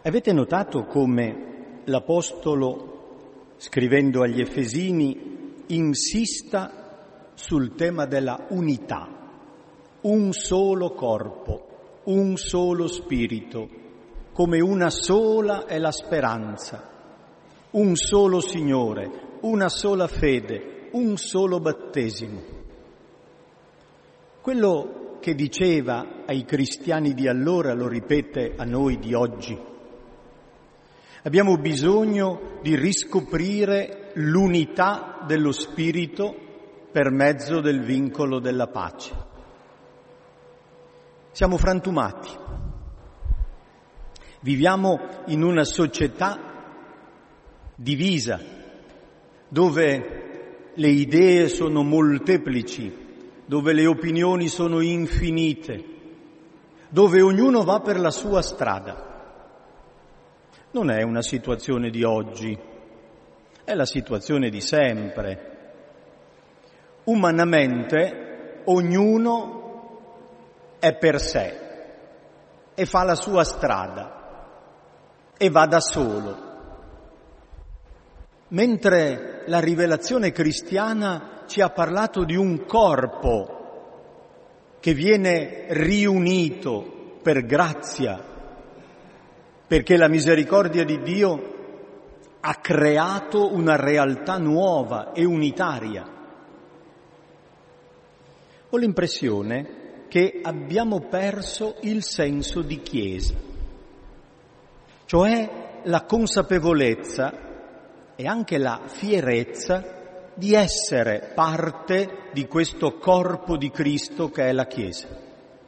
Avete notato come l'Apostolo, scrivendo agli Efesini, insista sul tema della unità, un solo corpo, un solo spirito, come una sola è la speranza, un solo Signore, una sola fede, un solo battesimo. Quello che diceva ai cristiani di allora lo ripete a noi di oggi. Abbiamo bisogno di riscoprire l'unità dello Spirito per mezzo del vincolo della pace. Siamo frantumati. Viviamo in una società divisa, dove le idee sono molteplici, dove le opinioni sono infinite, dove ognuno va per la sua strada. Non è una situazione di oggi, è la situazione di sempre. Umanamente ognuno è per sé e fa la sua strada e va da solo. Mentre la rivelazione cristiana ci ha parlato di un corpo che viene riunito per grazia, perché la misericordia di Dio ha creato una realtà nuova e unitaria. Ho l'impressione che abbiamo perso il senso di Chiesa, cioè la consapevolezza e anche la fierezza di essere parte di questo corpo di Cristo che è la Chiesa.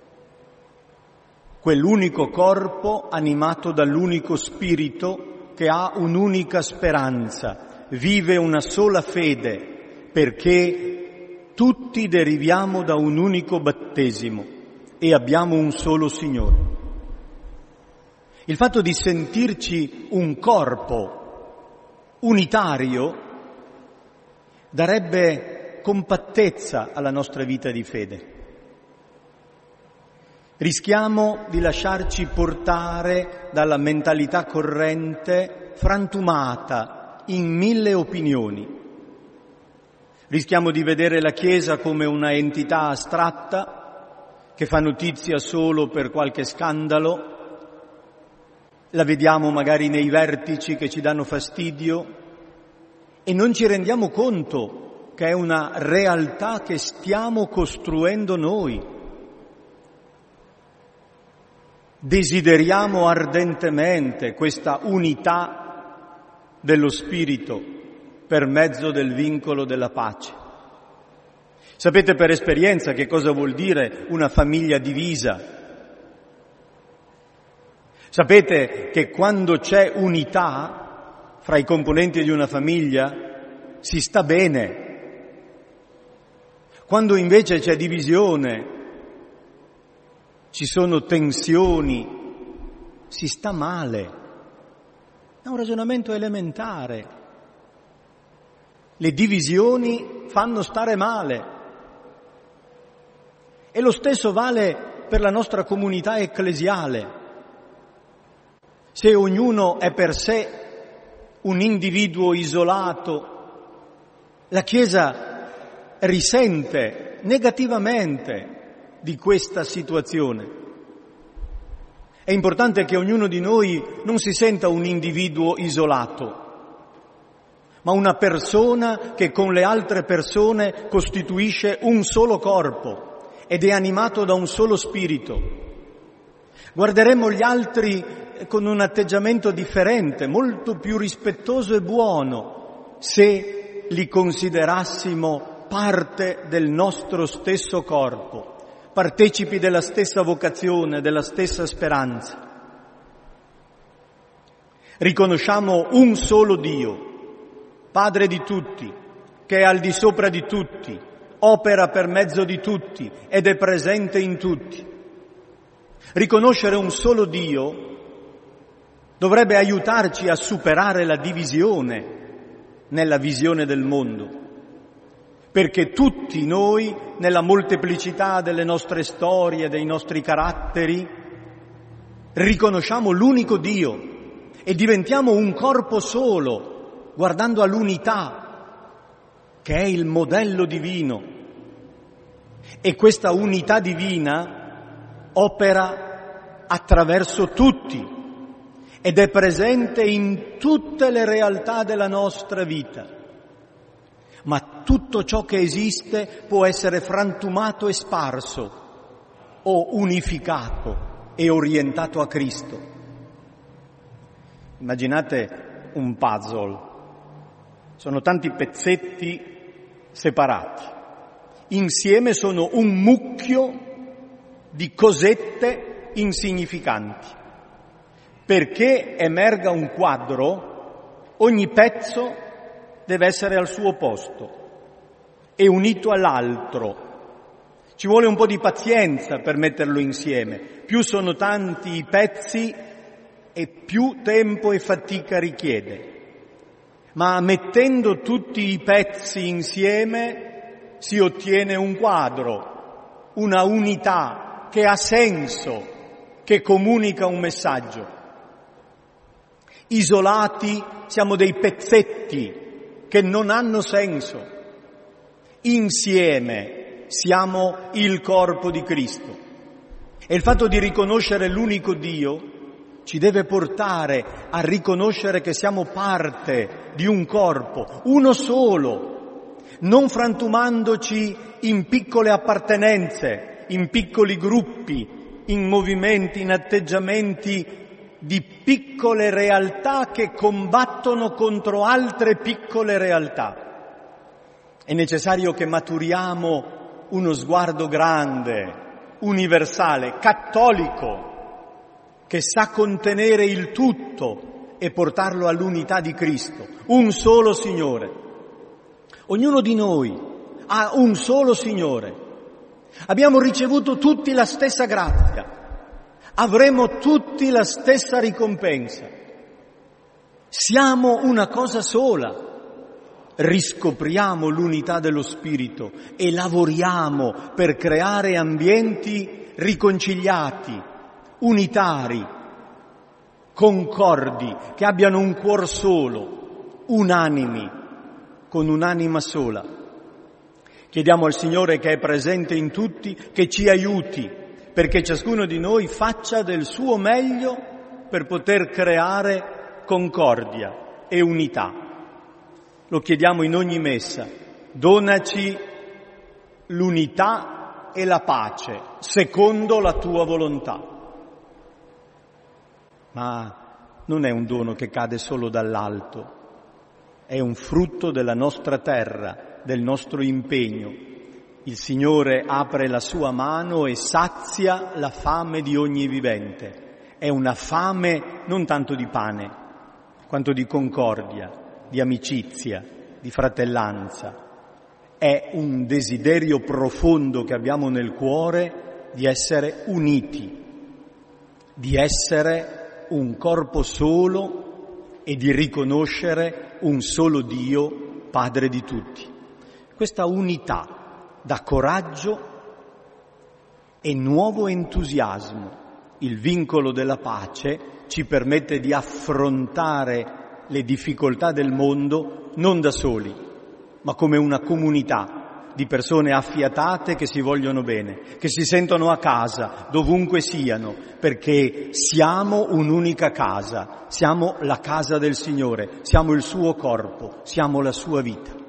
Quell'unico corpo animato dall'unico spirito che ha un'unica speranza, vive una sola fede, perché tutti deriviamo da un unico battesimo e abbiamo un solo Signore. Il fatto di sentirci un corpo unitario darebbe compattezza alla nostra vita di fede. Rischiamo di lasciarci portare dalla mentalità corrente frantumata in 1000 opinioni. Rischiamo di vedere la Chiesa come una entità astratta che fa notizia solo per qualche scandalo. La vediamo magari nei vertici che ci danno fastidio e non ci rendiamo conto che è una realtà che stiamo costruendo noi. Desideriamo ardentemente questa unità dello Spirito per mezzo del vincolo della pace. Sapete per esperienza che cosa vuol dire una famiglia divisa? Sapete che quando c'è unità fra i componenti di una famiglia si sta bene. Quando invece c'è divisione, ci sono tensioni, si sta male. È un ragionamento elementare. Le divisioni fanno stare male. E lo stesso vale per la nostra comunità ecclesiale. Se ognuno è per sé un individuo isolato, la Chiesa risente negativamente di questa situazione. È importante che ognuno di noi non si senta un individuo isolato, ma una persona che con le altre persone costituisce un solo corpo ed è animato da un solo spirito. Guarderemmo gli altri con un atteggiamento differente, molto più rispettoso e buono, se li considerassimo parte del nostro stesso corpo, partecipi della stessa vocazione, della stessa speranza. Riconosciamo un solo Dio, Padre di tutti, che è al di sopra di tutti, opera per mezzo di tutti ed è presente in tutti. Riconoscere un solo Dio dovrebbe aiutarci a superare la divisione nella visione del mondo. Perché tutti noi, nella molteplicità delle nostre storie, dei nostri caratteri, riconosciamo l'unico Dio e diventiamo un corpo solo, guardando all'unità, che è il modello divino. E questa unità divina opera attraverso tutti ed è presente in tutte le realtà della nostra vita. Ma tutto ciò che esiste può essere frantumato e sparso o unificato e orientato a Cristo. Immaginate un puzzle, sono tanti pezzetti separati, insieme sono un mucchio di cosette insignificanti. Perché emerga un quadro, ogni pezzo deve essere al suo posto e unito all'altro. Ci vuole un po' di pazienza per metterlo insieme. Più sono tanti i pezzi e più tempo e fatica richiede. Ma mettendo tutti i pezzi insieme si ottiene un quadro, una unità che ha senso, che comunica un messaggio. Isolati siamo dei pezzetti che non hanno senso. Insieme siamo il corpo di Cristo. E il fatto di riconoscere l'unico Dio ci deve portare a riconoscere che siamo parte di un corpo, uno solo, non frantumandoci in piccole appartenenze, in piccoli gruppi, in movimenti, in atteggiamenti di piccole realtà che combattono contro altre piccole realtà. È necessario che maturiamo uno sguardo grande, universale, cattolico, che sa contenere il tutto e portarlo all'unità di Cristo, un solo Signore. Ognuno di noi ha un solo Signore. Abbiamo ricevuto tutti la stessa grazia. Avremo tutti la stessa ricompensa. Siamo una cosa sola. Riscopriamo l'unità dello Spirito e lavoriamo per creare ambienti riconciliati, unitari, concordi, che abbiano un cuor solo, unanimi, con un'anima sola. Chiediamo al Signore, che è presente in tutti, che ci aiuti, perché ciascuno di noi faccia del suo meglio per poter creare concordia e unità. Lo chiediamo in ogni messa. Donaci l'unità e la pace, secondo la tua volontà. Ma non è un dono che cade solo dall'alto, è un frutto della nostra terra, del nostro impegno. Il Signore apre la sua mano e sazia la fame di ogni vivente. È una fame non tanto di pane, quanto di concordia, di amicizia, di fratellanza. È un desiderio profondo che abbiamo nel cuore di essere uniti, di essere un corpo solo e di riconoscere un solo Dio, Padre di tutti. Questa unità dà coraggio e nuovo entusiasmo. Il vincolo della pace ci permette di affrontare le difficoltà del mondo non da soli, ma come una comunità di persone affiatate che si vogliono bene, che si sentono a casa dovunque siano, perché siamo un'unica casa, siamo la casa del Signore, siamo il suo corpo, siamo la sua vita.